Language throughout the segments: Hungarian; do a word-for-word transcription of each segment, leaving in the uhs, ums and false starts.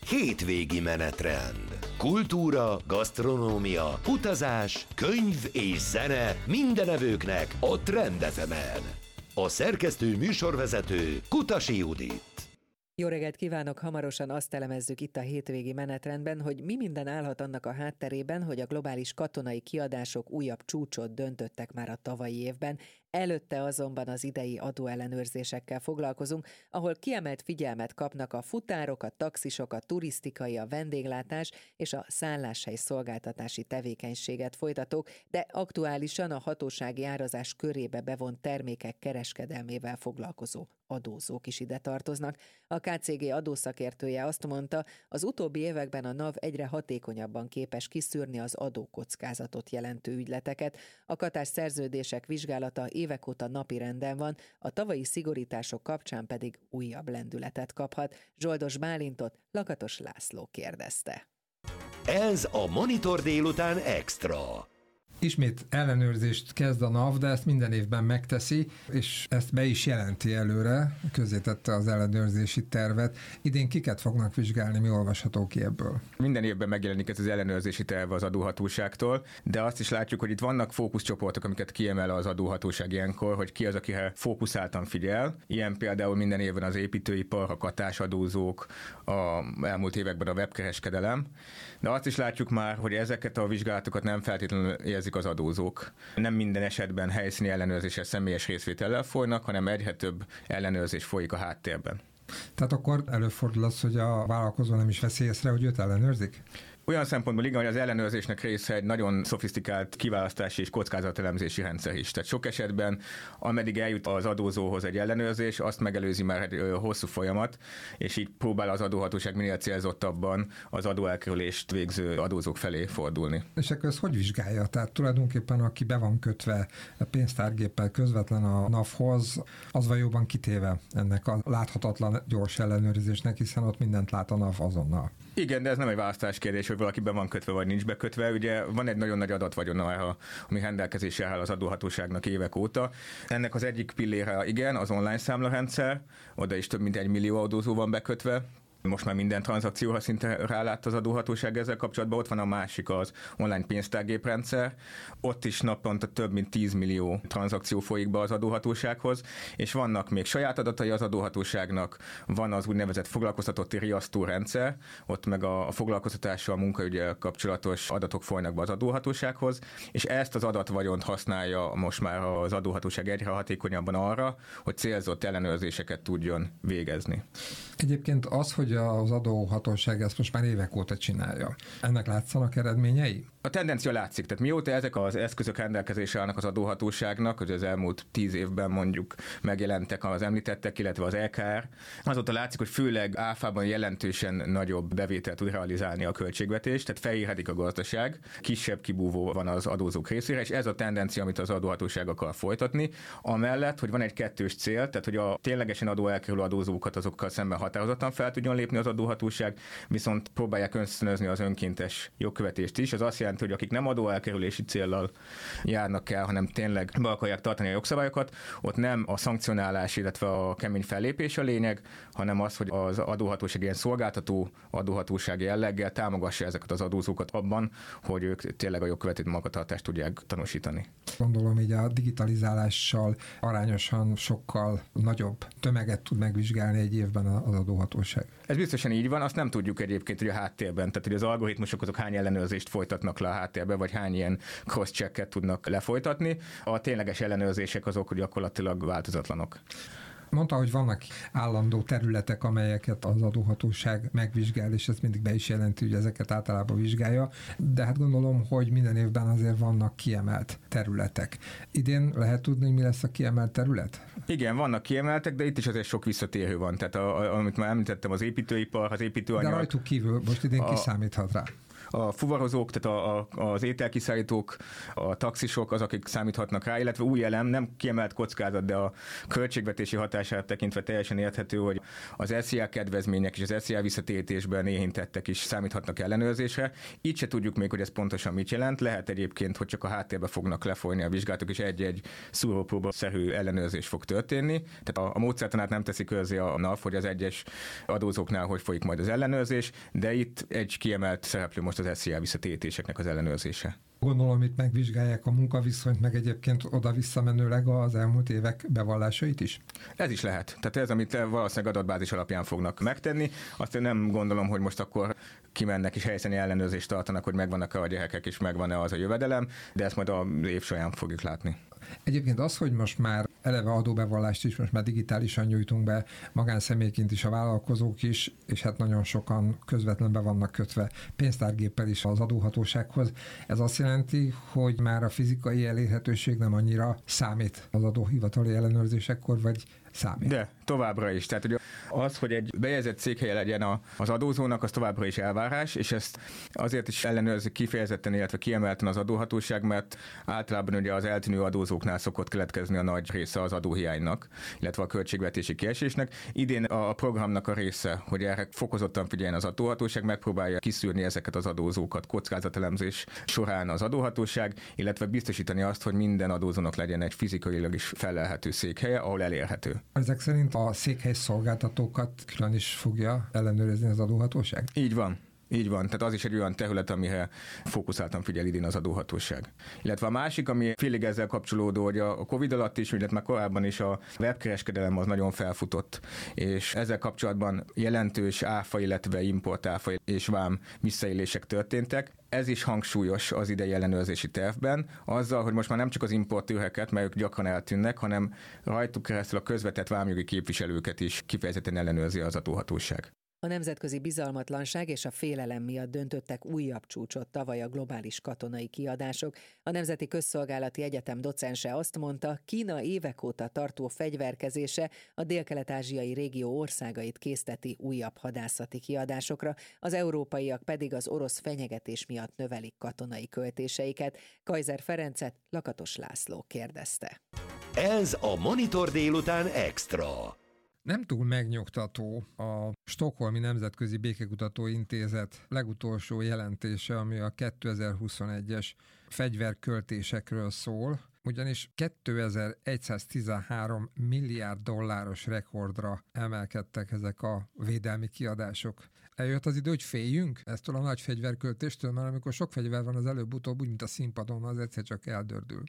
Hétvégi menetrend. Kultúra, gasztronómia, utazás, könyv és zene minden evőknek a Trend ef emen. A szerkesztő műsorvezető Kutasi Judit. Jó reggelt kívánok! Hamarosan azt elemezzük itt a hétvégi menetrendben, hogy mi minden állhat annak a hátterében, hogy a globális katonai kiadások újabb csúcsot döntöttek már a tavalyi évben. Előtte azonban az idei adóellenőrzésekkel foglalkozunk, ahol kiemelt figyelmet kapnak a futárok, a taxisok, a turisztikai, a vendéglátás és a szálláshely szolgáltatási tevékenységet folytatók, de aktuálisan a hatósági árazás körébe bevont termékek kereskedelmével foglalkozó adózók is ide tartoznak. A ká cé gé adószakértője azt mondta, az utóbbi években a NAV egyre hatékonyabban képes kiszűrni az adókockázatot jelentő ügyleteket. A katás szerződések vizsgálata évek óta napirenden van, a tavalyi szigorítások kapcsán pedig újabb lendületet kaphat. Zsoldos Bálintot Lakatos László kérdezte. Ez a Monitor délután extra. Ismét ellenőrzést kezd a NAV, de ezt minden évben megteszi, és ezt be is jelenti előre, közzétette az ellenőrzési tervet. Idén kiket fognak vizsgálni, mi olvasható ki ebből? Minden évben megjelenik ez az ellenőrzési terv az adóhatóságtól, de azt is látjuk, hogy itt vannak fókuszcsoportok, amiket kiemel az adóhatóság ilyenkor, hogy ki az, akire fókuszáltan figyel. Ilyen például minden évben az építőipar, a katásadózók, a elmúlt években a webkereskedelem. De azt is látjuk már, hogy ezeket a vizsgálatokat nem feltétlenül érzik az adózók. Nem minden esetben helyszíni ellenőrzéssel, személyes részvétellel folynak, hanem egyre több ellenőrzés folyik a háttérben. Tehát akkor előfordul az, hogy a vállalkozó nem is veszi észre, hogy őt ellenőrzik? Olyan szempontból igen, hogy az ellenőrzésnek része egy nagyon szofisztikált kiválasztási és kockázatelemzési rendszer is. Tehát sok esetben, ameddig eljut az adózóhoz egy ellenőrzés, azt megelőzi már egy hosszú folyamat, és így próbál az adóhatóság minél célzottabban az adóelkerülést végző adózók felé fordulni. És akkor ezt hogy vizsgálja? Tehát tulajdonképpen aki be van kötve a pénztárgéppel közvetlen a NAV-hoz, az valóban kitéve ennek a láthatatlan gyors ellenőrzésnek, hiszen ott mindent lát a NAV azonnal. Igen, de ez nem egy választás kérdés, hogy valaki be van kötve, vagy nincs bekötve. Ugye van egy nagyon nagy adatvagyon, ami rendelkezésre áll az adóhatóságnak évek óta. Ennek az egyik pillére igen, az online számlarendszer, oda is több mint egy millió adózó van bekötve. Most már minden tranzakcióra szinte rálát az adóhatóság ezzel kapcsolatban. Ott van a másik, az online pénztárgéprendszer. Ott is naponta több mint tíz millió tranzakció folyik be az adóhatósághoz, és vannak még saját adatai az adóhatóságnak, van az úgynevezett foglalkoztatotti riasztórendszer, ott meg a, a foglalkoztatással, a munkaügyel kapcsolatos adatok folynak be az adóhatósághoz, és ezt az adatvagyont használja most már az adóhatóság egyre hatékonyabban arra, hogy célzott ellenőrzéseket tudjon végezni. Egyébként az, hogy az adóhatóság ezt most már évek óta csinálja. Ennek látszanak eredményei? A tendencia látszik, tehát mióta ezek az eszközök rendelkezésre állnak az adóhatóságnak, hogy az elmúlt tíz évben mondjuk megjelentek az említettek, illetve az é ká er, azóta látszik, hogy főleg áfában jelentősen nagyobb bevételt tud realizálni a költségvetés, tehát felírhetik a gazdaság, kisebb kibúvó van az adózók részére, és ez a tendencia, amit az adóhatóság akar folytatni, amellett, hogy van egy kettős cél, tehát hogy a ténylegesen adóelkerülő adózókat azokkal szemben határozottan fel tudjon lépni az adóhatóság, viszont próbálják ösztönözni az önkéntes jogkövetést is. Ez azt jelenti, hogy akik nem adóelkerülési céllal járnak el, hanem tényleg be akarják tartani a jogszabályokat, ott nem a szankcionálás, illetve a kemény fellépés a lényeg, hanem az, hogy az adóhatóság ilyen szolgáltató adóhatósági jelleggel támogassa ezeket az adózókat abban, hogy ők tényleg a jogkövető magatartást tudják tanúsítani. Gondolom, így a digitalizálással arányosan sokkal nagyobb tömeget tud megvizsgálni egy évben az adóhatóság. Ez biztosan így van, azt nem tudjuk egyébként, hogy a háttérben, tehát hogy az algoritmusok azok hány ellenőrzést folytatnak le a háttérbe, vagy hány ilyen cross-checket tudnak lefolytatni. A tényleges ellenőrzések azok gyakorlatilag változatlanok. Mondta, hogy vannak állandó területek, amelyeket az adóhatóság megvizsgál, és ezt mindig be is jelenti, hogy ezeket általában vizsgálja, de hát gondolom, hogy minden évben azért vannak kiemelt területek. Idén lehet tudni, mi lesz a kiemelt terület? Igen, vannak kiemeltek, de itt is azért sok visszatérő van. Tehát a, a, amit már említettem, az építőipar, az építőanyag. De rajtuk kívül most idén a... kiszámíthat rá. A fuvarozók, tehát a, a, az ételkiszállítók, a taxisok, az, akik számíthatnak rá, illetve új elem, nem kiemelt kockázat, de a költségvetési hatását tekintve teljesen érthető, hogy az es zé á kedvezmények és az es zé á visszatérítésben érintettek is számíthatnak ellenőrzésre. Így se tudjuk még, hogy ez pontosan mit jelent. Lehet egyébként, hogy csak a háttérbe fognak lefolyni a vizsgálatok, és egy-egy szúrópróba-szerű ellenőrzés fog történni. Tehát a, a módszertanát nem teszi közzé a NAV, hogy az egyes adózóknál hogy folyik majd az ellenőrzés, de itt egy kiemelt szereplő most az es zé á visszatérítéseknek az ellenőrzése. Gondolom, itt megvizsgálják a munkaviszonyt, meg egyébként oda-visszamenőleg az elmúlt évek bevallásait is? Ez is lehet. Tehát ez, amit valószínűleg adatbázis alapján fognak megtenni. Azt én nem gondolom, hogy most akkor kimennek és helyszíni ellenőrzést tartanak, hogy megvannak-e a gyerekek és megvan-e az a jövedelem, de ezt majd az év során fogjuk látni. Egyébként az, hogy most már eleve adóbevallást is most már digitálisan nyújtunk be, magánszemélyként is a vállalkozók is, és hát nagyon sokan közvetlenül be vannak kötve pénztárgéppel is az adóhatósághoz. Ez azt jelenti, hogy már a fizikai elérhetőség nem annyira számít az adóhivatali ellenőrzésekkor, vagy számít? De továbbra is. Tehát ugye az, hogy egy bejegyzett székhelye legyen az adózónak, az továbbra is elvárás, és ezt azért is ellenőrzik kifejezetten, illetve kiemelten az adóhatóság, mert általában ugye az eltűnő adózóknál szokott keletkezni a nagy része az adóhiánynak, illetve a költségvetési kiesésnek. Idén a programnak a része, hogy erre fokozottan figyeljen az adóhatóság, megpróbálja kiszűrni ezeket az adózókat kockázatelemzés során az adóhatóság, illetve biztosítani azt, hogy minden adózónak legyen egy fizikailag is felelhető székhelye, ahol elérhető. Ezek szerint a székhely szolgáltatókat külön is fogja ellenőrizni az adóhatóság? Így van. Így van, tehát az is egy olyan terület, amire fókuszáltan figyel idén az adóhatóság. Illetve a másik, ami félig ezzel kapcsolódó, hogy a Covid alatt is, illetve már korábban is a webkereskedelem az nagyon felfutott, és ezzel kapcsolatban jelentős áfa, illetve importáfa és vám visszaélések történtek. Ez is hangsúlyos az idei ellenőrzési tervben, azzal, hogy most már nem csak az importőreket, mert ők gyakran eltűnnek, hanem rajtuk keresztül a közvetett vámjogi képviselőket is kifejezetten ellenőrzi az adóhatóság. A nemzetközi bizalmatlanság és a félelem miatt döntöttek újabb csúcsot tavaly a globális katonai kiadások. A Nemzeti Közszolgálati Egyetem docense azt mondta, Kína évek óta tartó fegyverkezése a délkelet-ázsiai régió országait készteti újabb hadászati kiadásokra, az európaiak pedig az orosz fenyegetés miatt növelik katonai költéseiket. Kaiser Ferencet Lakatos László kérdezte. Ez a Monitor délután extra. Nem túl megnyugtató a Stockholmi Nemzetközi Békekutató Intézet legutolsó jelentése, ami a kétezer-huszonegyes fegyverköltésekről szól, ugyanis kétezer-száztizenhárom milliárd dolláros rekordra emelkedtek ezek a védelmi kiadások. Eljött az idő, hogy féljünk eztől a nagy fegyverköltéstől, mert amikor sok fegyver van az előbb-utóbb, úgy, mint a színpadon, az egyszer csak eldördül.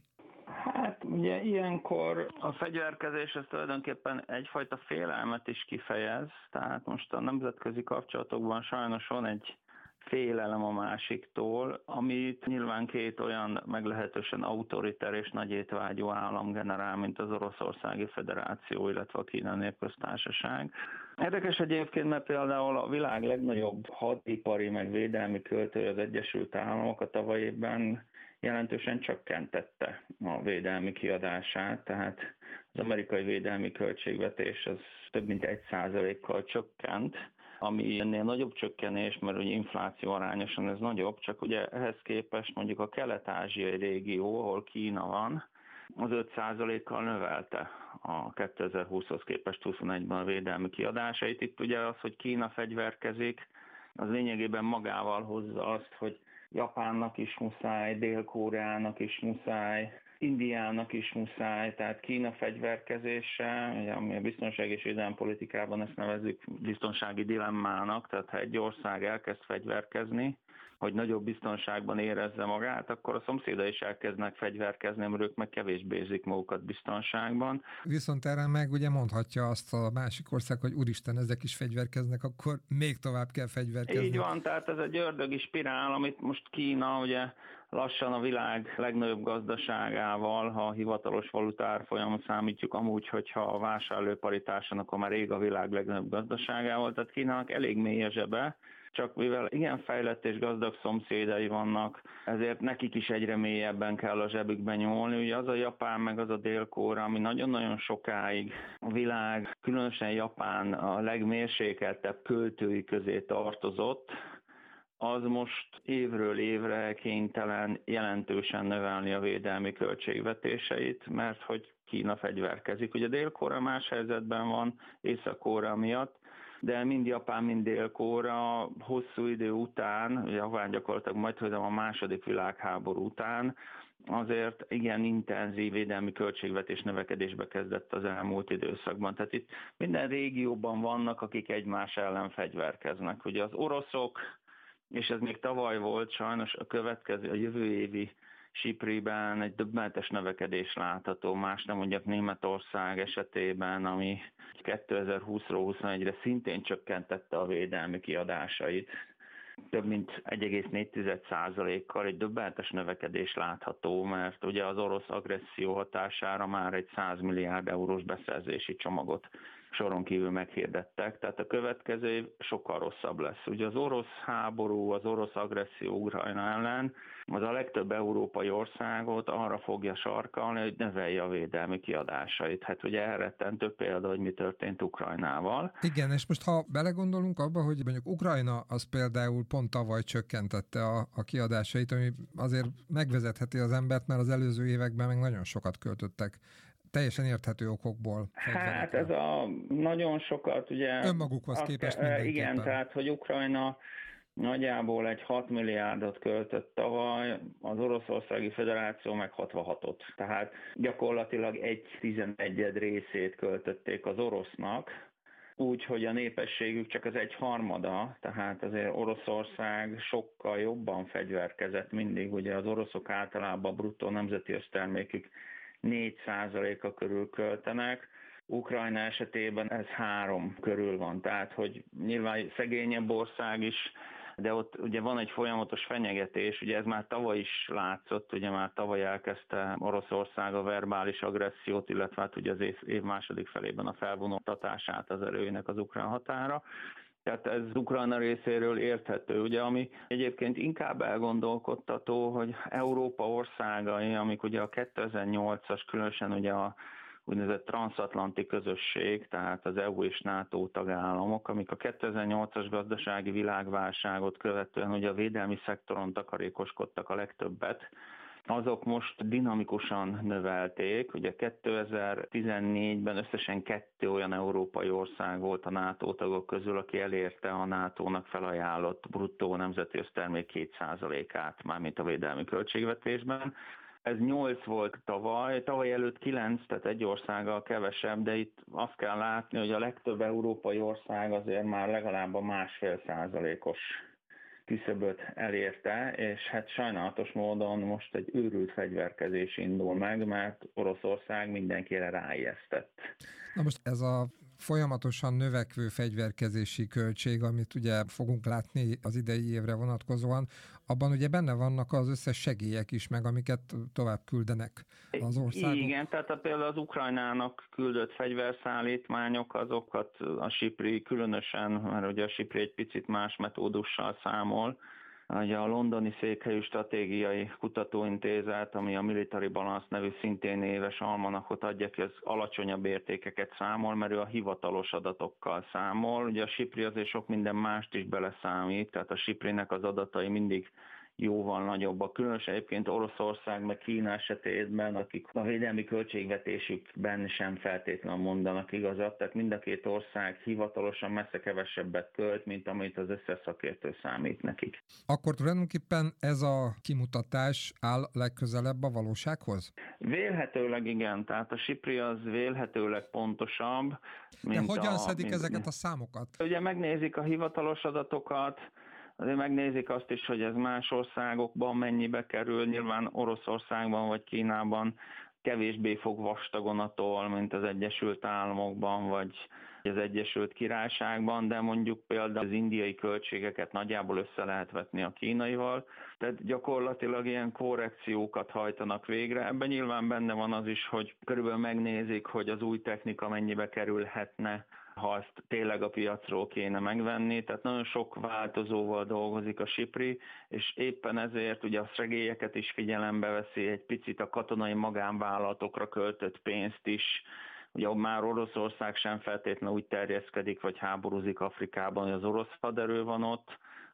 Ugye ilyenkor a fegyverkezés ez tulajdonképpen egyfajta félelmet is kifejez, tehát most a nemzetközi kapcsolatokban sajnos van egy félelem a másiktól, amit nyilván két olyan meglehetősen autoriter és nagy étvágyú állam generál, mint az Oroszországi Föderáció, illetve a Kínai Népköztársaság. Érdekes egyébként, mert például a világ legnagyobb hadipari meg védelmi költője, az Egyesült Államok a tavaly évben jelentősen csökkentette a védelmi kiadását, tehát az amerikai védelmi költségvetés az több mint egy százalékkal csökkent, ami ennél nagyobb csökkenés, mert ugye infláció arányosan ez nagyobb, csak ugye ehhez képest mondjuk a kelet-ázsiai régió, ahol Kína van, az öt százalékkal növelte a kétezer-húszhoz képest huszonegyben a védelmi kiadásait. Itt ugye az, hogy Kína fegyverkezik, az lényegében magával hozza azt, hogy Japánnak is muszáj, Dél-Koreának is muszáj, Indiának is muszáj, tehát Kína fegyverkezése, ugye, ami a biztonság és védelempolitikában ezt nevezzük biztonsági dilemmának, tehát ha egy ország elkezd fegyverkezni, hogy nagyobb biztonságban érezze magát, akkor a szomszédai is elkezdnek fegyverkezni, mert ők meg kevésbé érzik magukat biztonságban. Viszont erre meg ugye mondhatja azt a másik ország, hogy úristen, ezek is fegyverkeznek, akkor még tovább kell fegyverkezni. Így van, tehát ez egy ördögi spirál, amit most Kína ugye lassan a világ legnagyobb gazdaságával, ha a hivatalos valutárfolyamot számítjuk, amúgy, hogyha a vásárlóparitáson, akkor már rég a világ legnagyobb gazdaságával, tehát Kínának elég mély a zsebe, csak mivel igen fejlett és gazdag szomszédai vannak, ezért nekik is egyre mélyebben kell a zsebükbe nyúlni. Ugye az a Japán, meg az a Dél-Korea, ami nagyon-nagyon sokáig a világ, különösen Japán a legmérsékeltebb költői közé tartozott, az most évről évre kénytelen jelentősen növelni a védelmi költségvetéseit, mert hogy Kína fegyverkezik. Ugye Dél-Korea más helyzetben van Észak-Korea miatt, de mind Japán, mind Dél-Korea hosszú idő után, Japán gyakorlatilag majd a második világháború után, azért igen intenzív védelmi költségvetés növekedésbe kezdett az elmúlt időszakban. Tehát itt minden régióban vannak, akik egymás ellen fegyverkeznek. Ugye az oroszok, és ez még tavaly volt, sajnos a következő, a jövő évi SIPRI-ben egy döbbenetes növekedés látható, más nem mondjak Németország esetében, ami kétezer-húszról huszonegyre szintén csökkentette a védelmi kiadásait. Több mint egy egész négy százalékkal egy döbbenetes növekedés látható, mert ugye az orosz agresszió hatására már egy száz milliárd eurós beszerzési csomagot soron kívül meghirdettek, tehát a következő év sokkal rosszabb lesz. Ugye az orosz háború, az orosz agresszió Ukrajna ellen, az a legtöbb európai országot arra fogja sarkalni, hogy növelje a védelmi kiadásait. Hát ugye elrettentő példa, hogy mi történt Ukrajnával. Igen, és most ha belegondolunk abba, hogy mondjuk Ukrajna az például pont tavaly csökkentette a, a kiadásait, ami azért megvezetheti az embert, mert az előző években meg nagyon sokat költöttek teljesen érthető okokból. Hát ez a nagyon sokat, ugye... Önmagukhoz képest mindenképpen. Igen, tehát, hogy Ukrajna nagyjából egy hat milliárdot költött tavaly, az Oroszországi Föderáció meg hatvanhatot. Tehát gyakorlatilag egy tizenegyed részét költötték az orosznak, úgy, hogy a népességük csak az egy harmada, tehát azért Oroszország sokkal jobban fegyverkezett mindig, ugye az oroszok általában a bruttó nemzeti össztermékük négy százaléka körül költenek, Ukrajna esetében ez három körül van, tehát hogy nyilván szegényebb ország is, de ott ugye van egy folyamatos fenyegetés, ugye ez már tavaly is látszott, ugye már tavaly elkezdte Oroszország a verbális agressziót, illetve hát ugye az év második felében a felvonultatását az erőinek az ukrán határa. Tehát ez Ukrajna részéről érthető, ugye, ami egyébként inkább elgondolkodtató, hogy Európa országai, amik ugye a kétezer-nyolcas, különösen ugye a úgynevezett transatlanti közösség, tehát az é u és NATO tagállamok, amik a kétezer-nyolcas gazdasági világválságot követően ugye a védelmi szektoron takarékoskodtak a legtöbbet, azok most dinamikusan növelték. Ugye kétezer-tizennégyben összesen kettő olyan európai ország volt a NATO tagok közül, aki elérte a nátónak felajánlott bruttó nemzeti össztermék két százalékát, mármint a védelmi költségvetésben. Ez nyolc volt tavaly, tavaly előtt kilenc, tehát egy országgal kevesebb, de itt azt kell látni, hogy a legtöbb európai ország azért már legalább a másfél százalékos küszöböt elérte, és hát sajnálatos módon most egy őrült fegyverkezés indul meg, mert Oroszország mindenkire ráijesztett. Na most ez a folyamatosan növekvő fegyverkezési költség, amit ugye fogunk látni az idei évre vonatkozóan, abban ugye benne vannak az összes segélyek is, meg amiket tovább küldenek az országok. Igen, tehát a, például az Ukrajnának küldött fegyverszállítmányok, azokat a SIPRI különösen, mert ugye a SIPRI egy picit más metódussal számol, ugye a londoni székhelyű stratégiai kutatóintézet, ami a Military Balance nevű szintén éves almanachot adja ki, az alacsonyabb értékeket számol, mert ő a hivatalos adatokkal számol. Ugye a SIPRI azért sok minden mást is beleszámít, tehát a SIPRI-nek az adatai mindig jóval nagyobbak. Különösen egyébként Oroszország meg Kína esetében, akik a védelmi költségvetésükben sem feltétlenül mondanak igazat, tehát mind a két ország hivatalosan messze kevesebbet költ, mint amit az összes szakértő számít nekik. Akkor tulajdonképpen ez a kimutatás áll legközelebb a valósághoz? Vélhetőleg igen, tehát a SIPRI az vélhetőleg pontosabb. Mint De hogyan a, szedik mint, ezeket a számokat? Ugye megnézik a hivatalos adatokat, azért megnézik azt is, hogy ez más országokban mennyibe kerül, nyilván Oroszországban vagy Kínában kevésbé fog vastagon attól, mint az Egyesült Államokban vagy az Egyesült Királyságban, de mondjuk például az indiai költségeket nagyjából össze lehet vetni a kínaival, tehát gyakorlatilag ilyen korrekciókat hajtanak végre. Ebben nyilván benne van az is, hogy körülbelül megnézik, hogy az új technika mennyibe kerülhetne, ha ezt tényleg a piacról kéne megvenni, tehát nagyon sok változóval dolgozik a SIPRI, és éppen ezért ugye a segélyeket is figyelembe veszi, egy picit a katonai magánvállalatokra költött pénzt is, ugye már Oroszország sem feltétlenül úgy terjeszkedik, vagy háborúzik Afrikában, hogy az orosz haderő van ott,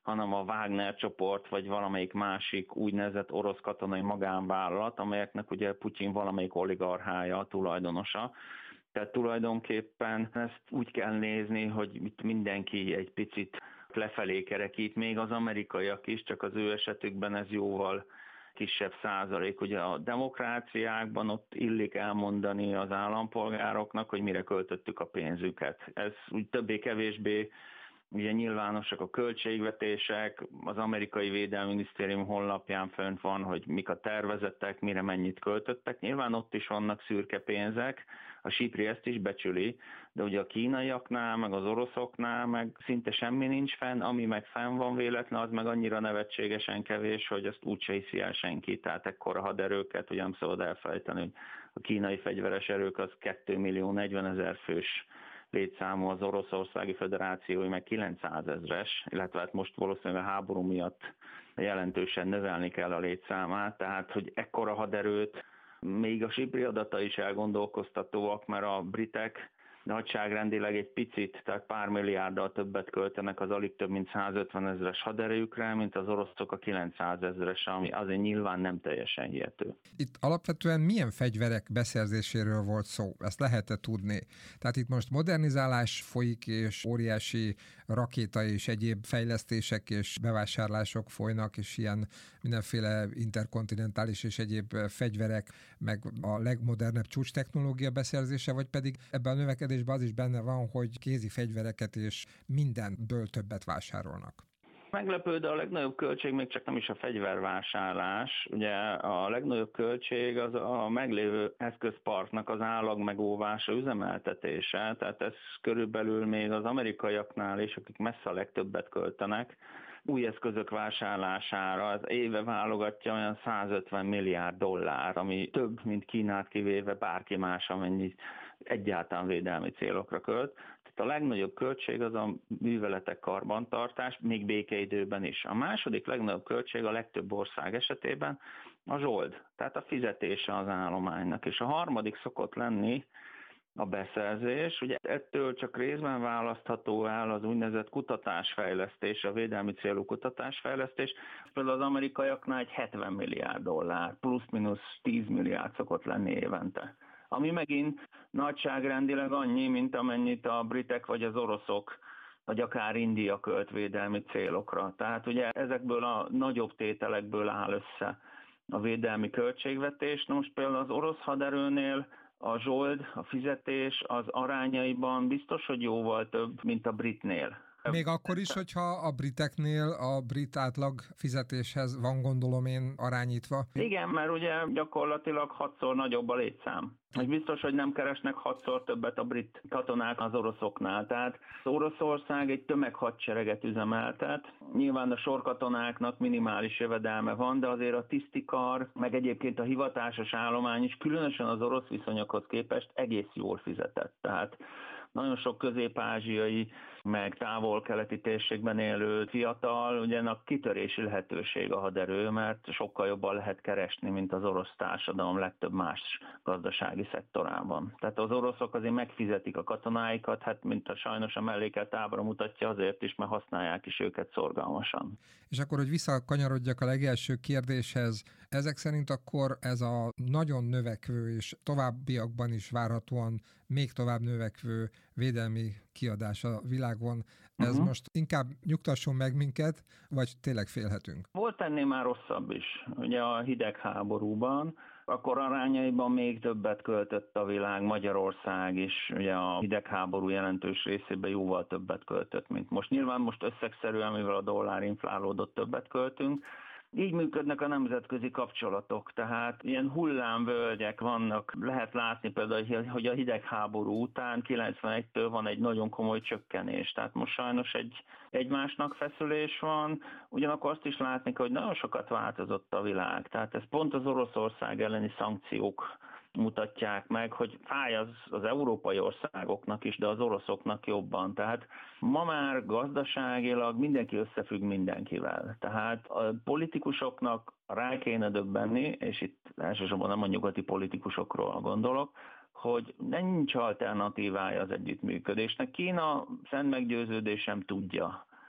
hanem a Wagner csoport, vagy valamelyik másik úgynevezett orosz katonai magánvállalat, amelyeknek ugye Putyin valamelyik oligarchája, a tulajdonosa. Tehát tulajdonképpen ezt úgy kell nézni, hogy itt mindenki egy picit lefelé kerekít, még az amerikaiak is, csak az ő esetükben ez jóval kisebb százalék. Ugye a demokráciákban ott illik elmondani az állampolgároknak, hogy mire költöttük a pénzüket. Ez úgy többé-kevésbé ugye nyilvánosak a költségvetések, az amerikai Védelmi Minisztérium honlapján fönt van, hogy mik a tervezetek, mire mennyit költöttek. Nyilván ott is vannak szürke pénzek, a SIPRI ezt is becsüli, de ugye a kínaiaknál, meg az oroszoknál meg szinte semmi nincs fenn, ami meg fenn van véletlen, az meg annyira nevetségesen kevés, hogy ezt úgyse hiszi el senki. Tehát ekkora haderőket, ugye nem szabad elfelejteni, hogy a kínai fegyveres erők az két millió negyvenezer fős létszámú, az Oroszországi Föderációi meg kilencszázezres, illetve hát most valószínűleg a háború miatt jelentősen növelni kell a létszámát, tehát hogy ekkora haderőt, még a SIPRI adata is elgondolkoztatóak, mert a britek nagyságrendileg egy picit, tehát pár milliárddal többet költenek az alig több mint százötven ezres haderőjükre, mint az oroszok a kilencszázezres, ami azért nyilván nem teljesen hihető. Itt alapvetően milyen fegyverek beszerzéséről volt szó? Ezt lehet-e tudni? Tehát itt most modernizálás folyik, és óriási rakéta és egyéb fejlesztések és bevásárlások folynak, és ilyen mindenféle interkontinentális és egyéb fegyverek, meg a legmodernebb csúcs technológia beszerzése, vagy pedig ebben a növekedés az is benne van, hogy kézi fegyvereket és mindenből többet vásárolnak. Meglepő, de a legnagyobb költség még csak nem is a fegyvervásárlás. Ugye a legnagyobb költség az a meglévő eszközparknak az állagmegóvása, üzemeltetése. Tehát ez körülbelül még az amerikaiaknál is, akik messze a legtöbbet költenek, új eszközök vásárlására az éve válogatja olyan százötven milliárd dollár, ami több, mint Kínát kivéve bárki más, amennyi egyáltalán védelmi célokra költ. Tehát a legnagyobb költség az a műveletek karbantartás, még békeidőben is. A második legnagyobb költség a legtöbb ország esetében a zsold, tehát a fizetése az állománynak. És a harmadik szokott lenni a beszerzés. Ugye ettől csak részben választható el az úgynevezett kutatásfejlesztés, a védelmi célú kutatásfejlesztés. Például az amerikaiaknál egy hetven milliárd dollár, plusz-minusz tíz milliárd szokott lenni évente. Ami megint nagyságrendileg annyi, mint amennyit a britek vagy az oroszok, vagy akár India költ védelmi célokra. Tehát ugye ezekből a nagyobb tételekből áll össze a védelmi költségvetés. Na most például az orosz haderőnél a zsold, a fizetés az arányaiban biztos, hogy jóval több, mint a britnél. Még akkor is, hogyha a briteknél a brit átlag fizetéshez van, gondolom én, arányítva. Igen, mert ugye gyakorlatilag hatszor nagyobb a létszám. És biztos, hogy nem keresnek hatszor többet a brit katonák az oroszoknál. Tehát az Oroszország egy tömeghadsereget üzemeltet. Nyilván a sorkatonáknak minimális jövedelme van, de azért a tisztikar, meg egyébként a hivatásos állomány is különösen az orosz viszonyokhoz képest egész jól fizetett. Tehát nagyon sok közép-ázsiai, meg távol-keleti térségben élő fiatal, ugyanak kitörési lehetőség a haderő, mert sokkal jobban lehet keresni, mint az orosz társadalom legtöbb más gazdasági szektorában. Tehát az oroszok azért megfizetik a katonáikat, hát mint a sajnos a mellékelt ábra mutatja, azért is, mert használják is őket szorgalmasan. És akkor, hogy visszakanyarodjak a legelső kérdéshez, ezek szerint akkor ez a nagyon növekvő és továbbiakban is várhatóan még tovább növekvő védelmi kiadás a világon, ez uh-huh. most inkább nyugtasson meg minket, vagy tényleg félhetünk? Volt ennél már rosszabb is. Ugye a hidegháborúban, akkor arányaiban még többet költött a világ, Magyarország is, ugye a hidegháború jelentős részében jóval többet költött, mint most. Nyilván most összegszerűen, mivel a dollár inflálódott, többet költünk. Így működnek a nemzetközi kapcsolatok, tehát ilyen hullámvölgyek vannak. Lehet látni például, hogy a hidegháború után kilencvenegytől van egy nagyon komoly csökkenés. Tehát most sajnos egy egymásnak feszülés van, ugyanakkor azt is látni kell, hogy nagyon sokat változott a világ. Tehát ez pont az Oroszország elleni szankciók mutatják meg, hogy fáj az, az európai országoknak is, de az oroszoknak jobban. Tehát ma már gazdaságilag mindenki összefügg mindenkivel. Tehát a politikusoknak rá kéne döbbenni, és itt elsősorban nem a nyugati politikusokról gondolok, hogy nincs alternatívája az együttműködésnek. Kína szent meggyőződésem tudja,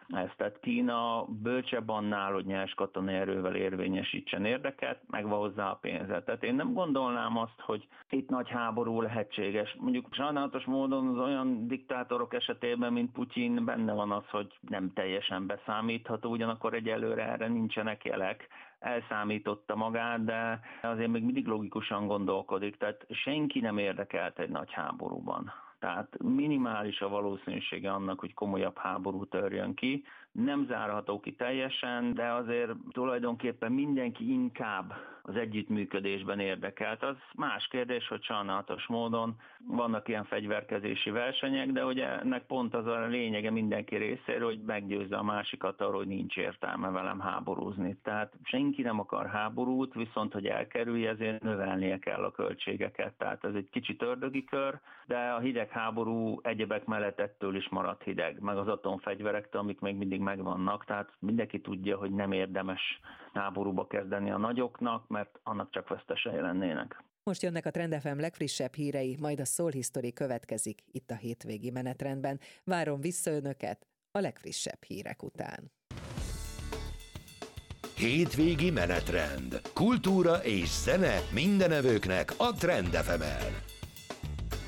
ezt. Tehát Kína bölcsebb annál, hogy nyers katonai erővel érvényesítsen érdeket, megvan hozzá a pénzet. Tehát én nem gondolnám azt, hogy itt nagy háború lehetséges. Mondjuk sajnálatos módon az olyan diktátorok esetében, mint Putyin, benne van az, hogy nem teljesen beszámítható, ugyanakkor egyelőre erre nincsenek jelek. Elszámította magát, de azért még mindig logikusan gondolkodik, tehát senki nem érdekelt egy nagy háborúban. Tehát minimális a valószínűsége annak, hogy komolyabb háború törjön ki. Nem zárható ki teljesen, de azért tulajdonképpen mindenki inkább az együttműködésben érdekelt. Az más kérdés, hogy sajnálatos módon vannak ilyen fegyverkezési versenyek, de ugye ennek pont az a lényege mindenki részéről, hogy meggyőzze a másikat arról, hogy nincs értelme velem háborúzni. Tehát senki nem akar háborút, viszont hogy elkerülje, ezért növelnie kell a költségeket. Tehát ez egy kicsit ördögi kör, de a hidegháború egyebek mellett ettől is maradt hideg, meg az atomfegyverektől, amik még mindig megvannak, tehát mindenki tudja, hogy nem érdemes háborúba kezdeni a nagyoknak, mert annak csak vesztesei lennének. Most jönnek a Trend ef em legfrissebb hírei, majd a Soul History következik itt a hétvégi menetrendben. Várom vissza önöket a legfrissebb hírek után. Hétvégi menetrend. Kultúra és zene mindenevőknek a Trend ef emen.